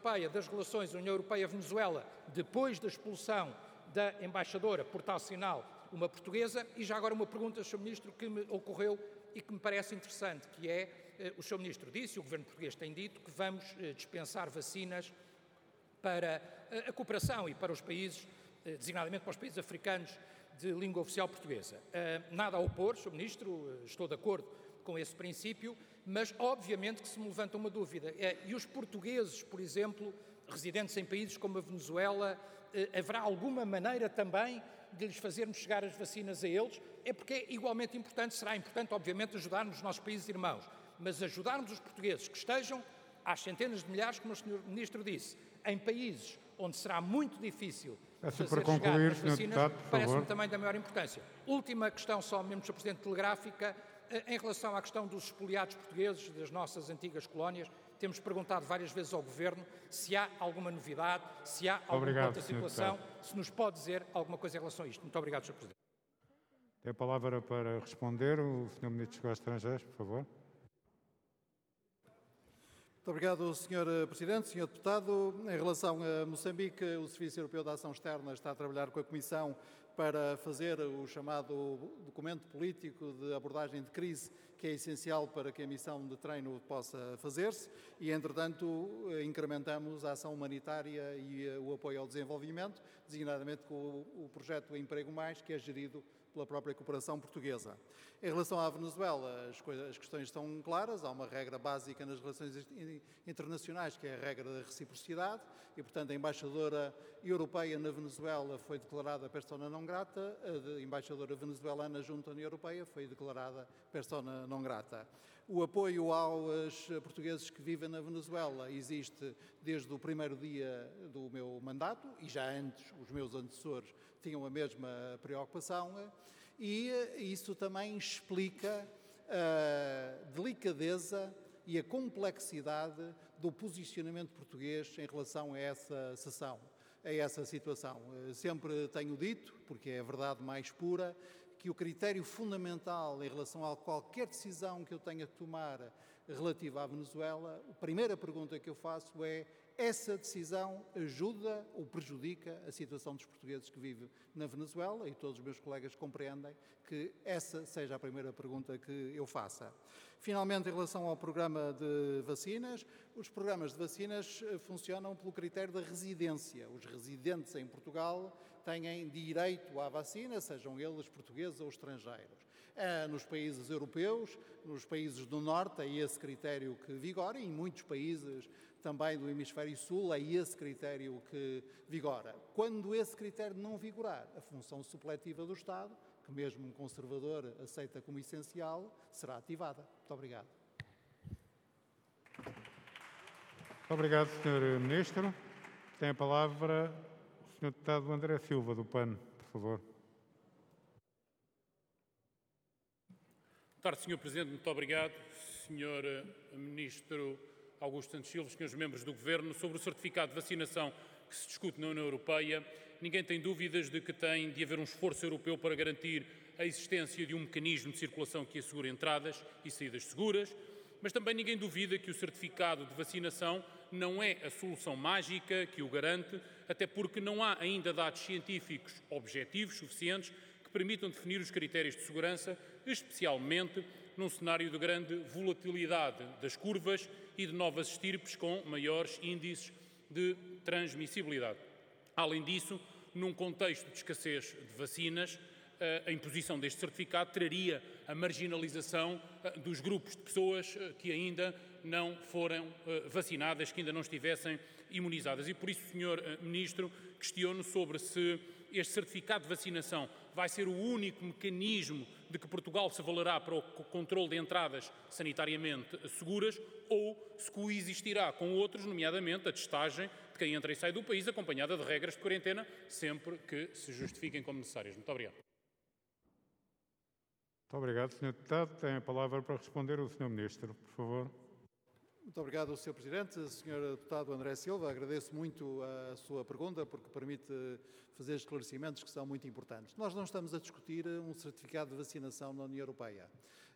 Europeia, das relações União Europeia-Venezuela, depois da expulsão da embaixadora, por tal sinal, uma portuguesa. E já agora uma pergunta, Sr. Ministro, que me ocorreu e que me parece interessante, que é, o Sr. Ministro disse, e o Governo português tem dito, que vamos dispensar vacinas para a cooperação e para os países, designadamente para os países africanos de língua oficial portuguesa. Nada a opor, Sr. Ministro, estou de acordo com esse princípio, mas obviamente que se me levanta uma dúvida. E os portugueses, por exemplo, residentes em países como a Venezuela, haverá alguma maneira também de lhes fazermos chegar as vacinas a eles? É porque é igualmente importante, será importante, obviamente, ajudarmos os nossos países irmãos, mas ajudarmos os portugueses que estejam às centenas de milhares, como o Sr. Ministro disse, em países onde será muito difícil fazer chegar as vacinas, parece-me também da maior importância. Última questão, só mesmo, Sr. Presidente, telegráfica, em relação à questão dos expoliados portugueses das nossas antigas colónias. Temos perguntado várias vezes ao Governo se há alguma novidade, se há alguma outra situação, se nos pode dizer alguma coisa em relação a isto. Muito obrigado, Sr. Presidente. Tem a palavra para responder o Sr. Ministro dos Negócios Estrangeiros, por favor. Muito obrigado, Sr. Presidente. Sr. Deputado, em relação a Moçambique, o Serviço Europeu de Ação Externa está a trabalhar com a Comissão para fazer o chamado documento político de abordagem de crise, que é essencial para que a missão de treino possa fazer-se e, entretanto, incrementamos a ação humanitária e o apoio ao desenvolvimento, designadamente com o projeto Emprego Mais, que é gerido pela própria cooperação portuguesa. Em relação à Venezuela, as questões estão claras. Há uma regra básica nas relações internacionais, que é a regra da reciprocidade, e, portanto, a embaixadora europeia na Venezuela foi declarada persona non grata, a embaixadora venezuelana junto à União Europeia foi declarada persona non grata. O apoio aos portugueses que vivem na Venezuela existe desde o primeiro dia do meu mandato, e já antes os meus antecessores tinham a mesma preocupação, e isso também explica a delicadeza e a complexidade do posicionamento português em relação a essa situação. Sempre tenho dito, porque é a verdade mais pura, que o critério fundamental em relação a qualquer decisão que eu tenha que tomar relativa à Venezuela, a primeira pergunta que eu faço é: essa decisão ajuda ou prejudica a situação dos portugueses que vivem na Venezuela? E todos os meus colegas compreendem que essa seja a primeira pergunta que eu faça. Finalmente, em relação ao programa de vacinas, os programas de vacinas funcionam pelo critério da residência. Os residentes em Portugal têm direito à vacina, sejam eles portugueses ou estrangeiros. Nos países europeus, nos países do Norte, é esse critério que vigora, e em muitos países também do Hemisfério Sul, é esse critério que vigora. Quando esse critério não vigorar, a função supletiva do Estado, que mesmo um conservador aceita como essencial, será ativada. Muito obrigado. Muito obrigado, Sr. Ministro. Tem a palavra o Sr. Deputado André Silva, do PAN, por favor. Boa tarde, Sr. Presidente. Muito obrigado. Sr. Ministro Augusto Santos Silva, senhores membros do Governo, sobre o certificado de vacinação que se discute na União Europeia, ninguém tem dúvidas de que tem de haver um esforço europeu para garantir a existência de um mecanismo de circulação que assegure entradas e saídas seguras, mas também ninguém duvida que o certificado de vacinação não é a solução mágica que o garante, até porque não há ainda dados científicos objetivos suficientes que permitam definir os critérios de segurança, especialmente num cenário de grande volatilidade das curvas e de novas estirpes com maiores índices de transmissibilidade. Além disso, num contexto de escassez de vacinas, a imposição deste certificado traria a marginalização dos grupos de pessoas que ainda não foram vacinadas, que ainda não estivessem imunizadas. E por isso, Sr. Ministro, questiono sobre se este certificado de vacinação vai ser o único mecanismo de que Portugal se valerá para o controle de entradas sanitariamente seguras ou se coexistirá com outros, nomeadamente a testagem de quem entra e sai do país, acompanhada de regras de quarentena, sempre que se justifiquem como necessárias. Muito obrigado. Muito obrigado, Sr. Deputado. Tem a palavra para responder o Sr. Ministro, por favor. Muito obrigado, Sr. Presidente. Sr. Deputado André Silva, agradeço muito a sua pergunta, porque permite fazer esclarecimentos que são muito importantes. Nós não estamos a discutir um certificado de vacinação na União Europeia.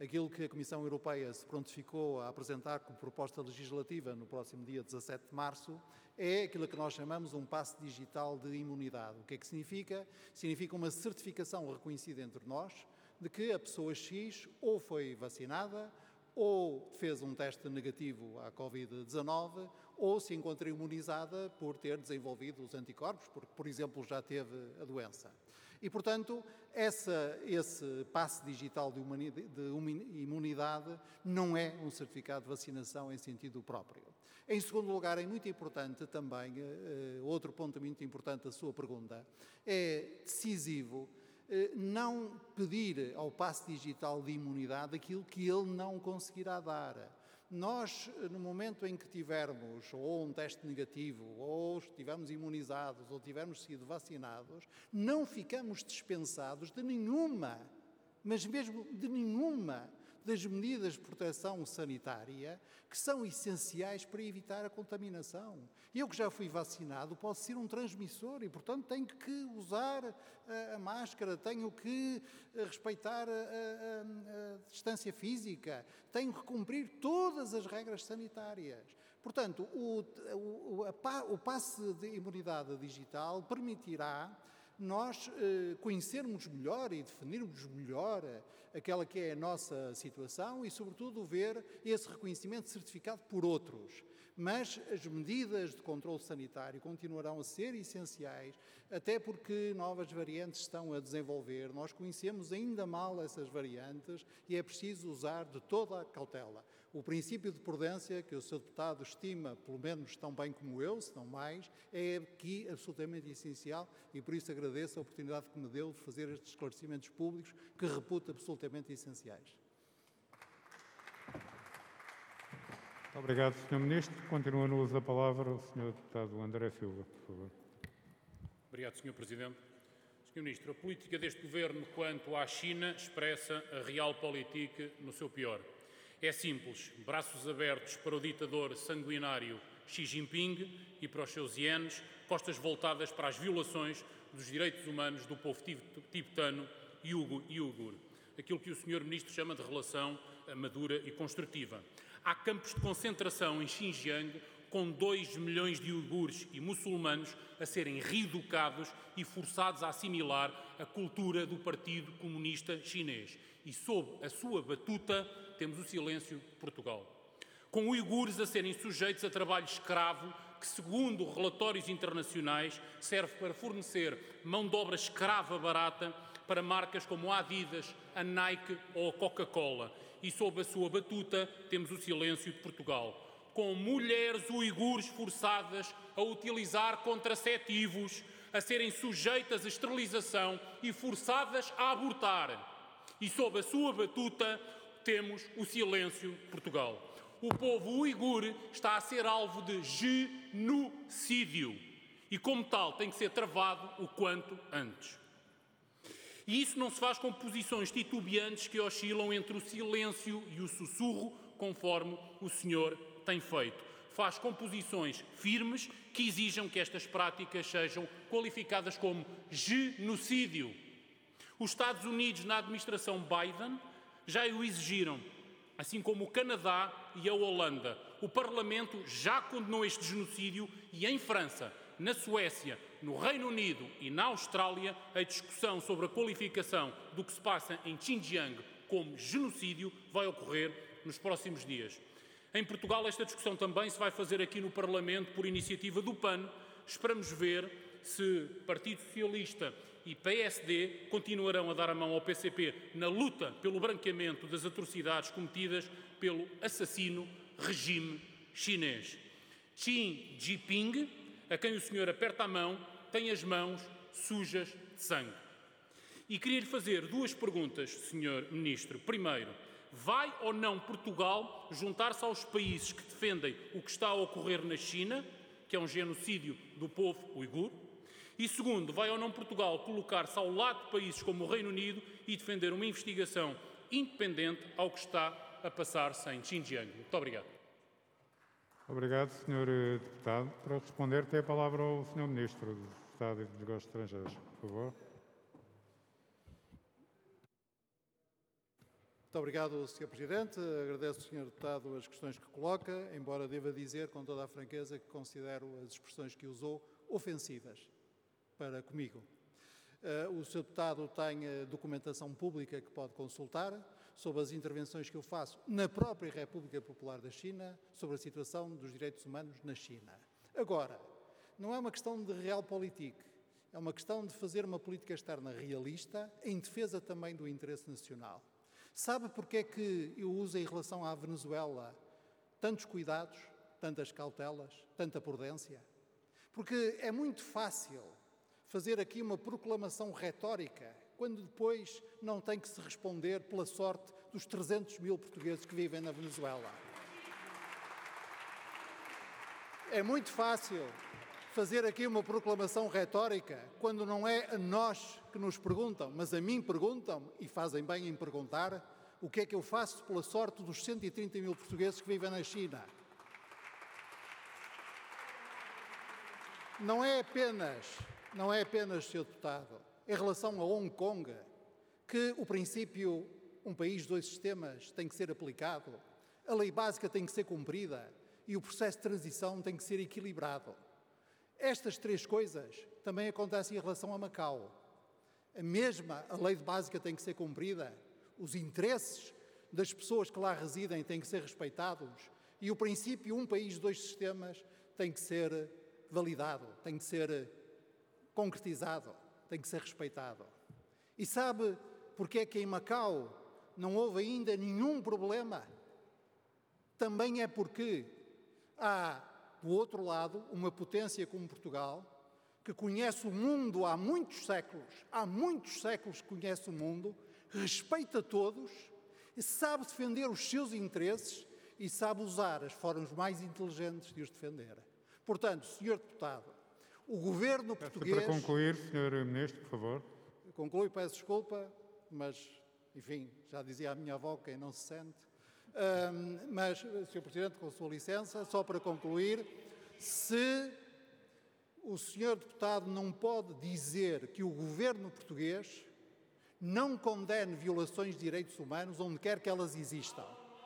Aquilo que a Comissão Europeia se prontificou a apresentar como proposta legislativa no próximo dia 17 de março é aquilo que nós chamamos um passe digital de imunidade. O que é que significa? Significa uma certificação reconhecida entre nós de que a pessoa X ou foi vacinada ou fez um teste negativo à Covid-19 ou se encontra imunizada por ter desenvolvido os anticorpos, porque, por exemplo, já teve a doença. E, portanto, esse passe digital de imunidade não é um certificado de vacinação em sentido próprio. Em segundo lugar, é muito importante também, outro ponto muito importante da sua pergunta, é decisivo não pedir ao passe digital de imunidade aquilo que ele não conseguirá dar. Nós, no momento em que tivermos ou um teste negativo, ou estivermos imunizados, ou tivermos sido vacinados, não ficamos dispensados de nenhuma, mas mesmo de nenhuma, das medidas de proteção sanitária que são essenciais para evitar a contaminação. Eu que já fui vacinado posso ser um transmissor e, portanto, tenho que usar a máscara, tenho que respeitar a distância física, tenho que cumprir todas as regras sanitárias. Portanto, o passe de imunidade digital permitirá nós conhecermos melhor e definirmos melhor aquela que é a nossa situação e, sobretudo, ver esse reconhecimento certificado por outros. Mas as medidas de controle sanitário continuarão a ser essenciais, até porque novas variantes estão a desenvolver. Nós conhecemos ainda mal essas variantes e é preciso usar de toda a cautela. O princípio de prudência, que o Sr. Deputado estima, pelo menos tão bem como eu, se não mais, é aqui absolutamente essencial e por isso agradeço a oportunidade que me deu de fazer estes esclarecimentos públicos que reputo absolutamente essenciais. Obrigado, Sr. Ministro. Continua no uso da palavra o Sr. Deputado André Silva, por favor. Obrigado, Sr. Presidente. Sr. Ministro, a política deste Governo quanto à China expressa a realpolitik no seu pior. É simples, braços abertos para o ditador sanguinário Xi Jinping e para os seus ienes, costas voltadas para as violações dos direitos humanos do povo tibetano e uigur, aquilo que o Sr. Ministro chama de relação madura e construtiva. Há campos de concentração em Xinjiang com 2 milhões de uigures e muçulmanos a serem reeducados e forçados a assimilar a cultura do Partido Comunista Chinês. E sob a sua batuta temos o silêncio de Portugal. Com uigures a serem sujeitos a trabalho escravo que, segundo relatórios internacionais, serve para fornecer mão de obra escrava barata para marcas como a Adidas, a Nike ou a Coca-Cola. E sob a sua batuta temos o silêncio de Portugal. Com mulheres uigures forçadas a utilizar contraceptivos, a serem sujeitas à esterilização e forçadas a abortar. E sob a sua batuta temos o silêncio de Portugal. O povo uigur está a ser alvo de genocídio e, como tal, tem que ser travado o quanto antes. E isso não se faz com posições titubeantes que oscilam entre o silêncio e o sussurro, conforme o senhor tem feito. Faz com posições firmes que exijam que estas práticas sejam qualificadas como genocídio. Os Estados Unidos, na administração Biden, já o exigiram, assim como o Canadá e a Holanda. O Parlamento já condenou este genocídio e em França, na Suécia, no Reino Unido e na Austrália, a discussão sobre a qualificação do que se passa em Xinjiang como genocídio vai ocorrer nos próximos dias. Em Portugal, esta discussão também se vai fazer aqui no Parlamento por iniciativa do PAN. Esperamos ver se Partido Socialista e PSD continuarão a dar a mão ao PCP na luta pelo branqueamento das atrocidades cometidas pelo assassino regime chinês. Xi Jinping, a quem o senhor aperta a mão, tem as mãos sujas de sangue. E queria-lhe fazer 2 perguntas, senhor Ministro. Primeiro, vai ou não Portugal juntar-se aos países que defendem o que está a ocorrer na China, que é um genocídio do povo uigur? E segundo, vai ou não Portugal colocar-se ao lado de países como o Reino Unido e defender uma investigação independente ao que está a passar-se em Xinjiang? Muito obrigado. Obrigado, Sr. Deputado. Para responder, tem a palavra o Sr. Ministro do Estado e dos Negócios Estrangeiros, por favor. Muito obrigado, Sr. Presidente. Agradeço ao Sr. Deputado as questões que coloca, embora deva dizer com toda a franqueza que considero as expressões que usou ofensivas para comigo. O Sr. Deputado tem documentação pública que pode consultar sobre as intervenções que eu faço na própria República Popular da China sobre a situação dos direitos humanos na China. Agora, não é uma questão de realpolitik, é uma questão de fazer uma política externa realista em defesa também do interesse nacional. Sabe porque é que eu uso em relação à Venezuela tantos cuidados, tantas cautelas, tanta prudência? Porque é muito fácil fazer aqui uma proclamação retórica quando depois não tem que se responder pela sorte dos 300 mil portugueses que vivem na Venezuela. É muito fácil fazer aqui uma proclamação retórica quando não é a nós que nos perguntam, mas a mim perguntam, e fazem bem em perguntar, o que é que eu faço pela sorte dos 130 mil portugueses que vivem na China. Não é apenas, Sr. Deputado, em relação a Hong Kong, que o princípio um país, dois sistemas tem que ser aplicado, a lei básica tem que ser cumprida e o processo de transição tem que ser equilibrado. Estas três coisas também acontecem em relação a Macau. A lei básica tem que ser cumprida, os interesses das pessoas que lá residem têm que ser respeitados e o princípio um país, dois sistemas tem que ser validado, tem que ser concretizado, tem que ser respeitado. E sabe porque é que em Macau não houve ainda nenhum problema? Também é porque há, do outro lado, uma potência como Portugal, que conhece o mundo há muitos séculos que conhece o mundo, respeita todos, sabe defender os seus interesses e sabe usar as formas mais inteligentes de os defender. Portanto, Sr. Deputado, o Governo português... Para concluir, Sr. Ministro, por favor. Concluo, peço desculpa, mas, enfim, já dizia a minha avó, quem não se sente. Mas, Sr. Presidente, com a sua licença, só para concluir, se o Sr. Deputado não pode dizer que o Governo português não condene violações de direitos humanos onde quer que elas existam.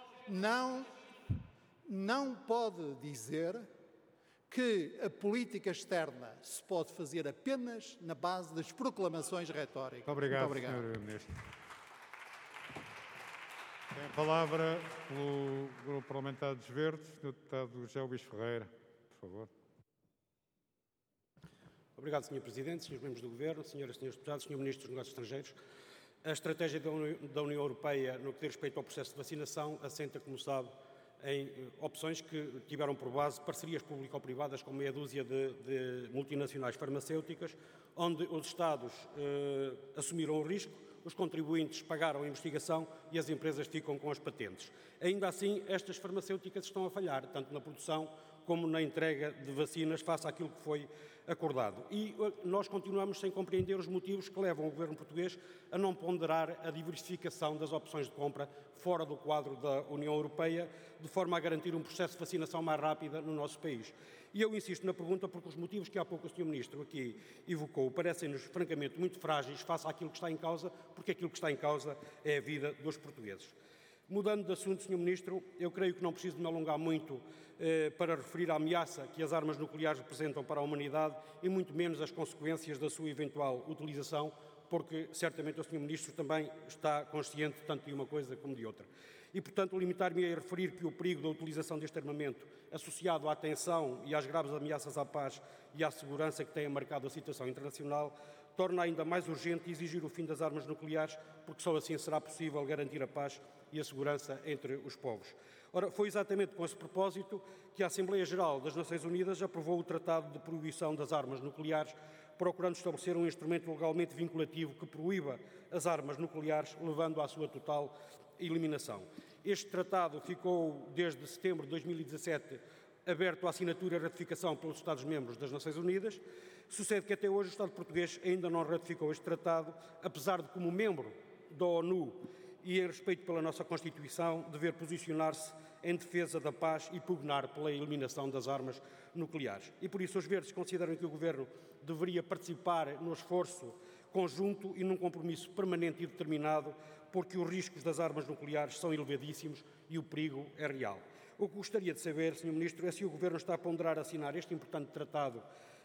Não pode dizer que a política externa se pode fazer apenas na base das proclamações retóricas. Muito obrigado. Sr. Ministro. Tem a palavra pelo Grupo Parlamentar dos Verdes, Sr. Deputado José Luís Ferreira, por favor. Obrigado, Sr. Presidente, Srs. Membros do Governo, Senhoras e Senhores Deputados, Sr. Ministro dos Negócios Estrangeiros. A estratégia da União Europeia no que diz respeito ao processo de vacinação assenta, como sabe, em opções que tiveram por base parcerias público-privadas com meia dúzia de multinacionais farmacêuticas, onde os Estados assumiram o risco, os contribuintes pagaram a investigação e as empresas ficam com as patentes. Ainda assim, estas farmacêuticas estão a falhar, tanto na produção como na entrega de vacinas face àquilo que foi acordado. E nós continuamos sem compreender os motivos que levam o Governo português a não ponderar a diversificação das opções de compra fora do quadro da União Europeia, de forma a garantir um processo de vacinação mais rápido no nosso país. E eu insisto na pergunta porque os motivos que há pouco o Sr. Ministro aqui evocou parecem-nos francamente muito frágeis face àquilo que está em causa, porque aquilo que está em causa é a vida dos portugueses. Mudando de assunto, Sr. Ministro, eu creio que não preciso me alongar muito para referir a ameaça que as armas nucleares representam para a humanidade e muito menos as consequências da sua eventual utilização, porque certamente o Sr. Ministro também está consciente tanto de uma coisa como de outra. E, portanto, limitar-me a referir que o perigo da utilização deste armamento, associado à tensão e às graves ameaças à paz e à segurança que têm marcado a situação internacional, torna ainda mais urgente exigir o fim das armas nucleares, porque só assim será possível garantir a paz e a segurança entre os povos. Ora, foi exatamente com esse propósito que a Assembleia Geral das Nações Unidas aprovou o Tratado de Proibição das Armas Nucleares, procurando estabelecer um instrumento legalmente vinculativo que proíba as armas nucleares, levando à sua total eliminação. Este tratado ficou, desde setembro de 2017, aberto à assinatura e ratificação pelos Estados-membros das Nações Unidas. Sucede que até hoje o Estado português ainda não ratificou este tratado, apesar de, como membro da ONU e em respeito pela nossa Constituição, dever posicionar-se em defesa da paz e pugnar pela eliminação das armas nucleares. E por isso os Verdes consideram que o Governo deveria participar no esforço conjunto e num compromisso permanente e determinado, porque os riscos das armas nucleares são elevadíssimos e o perigo é real. O que gostaria de saber, Sr. Ministro, é se o Governo está a ponderar assinar este importante tratado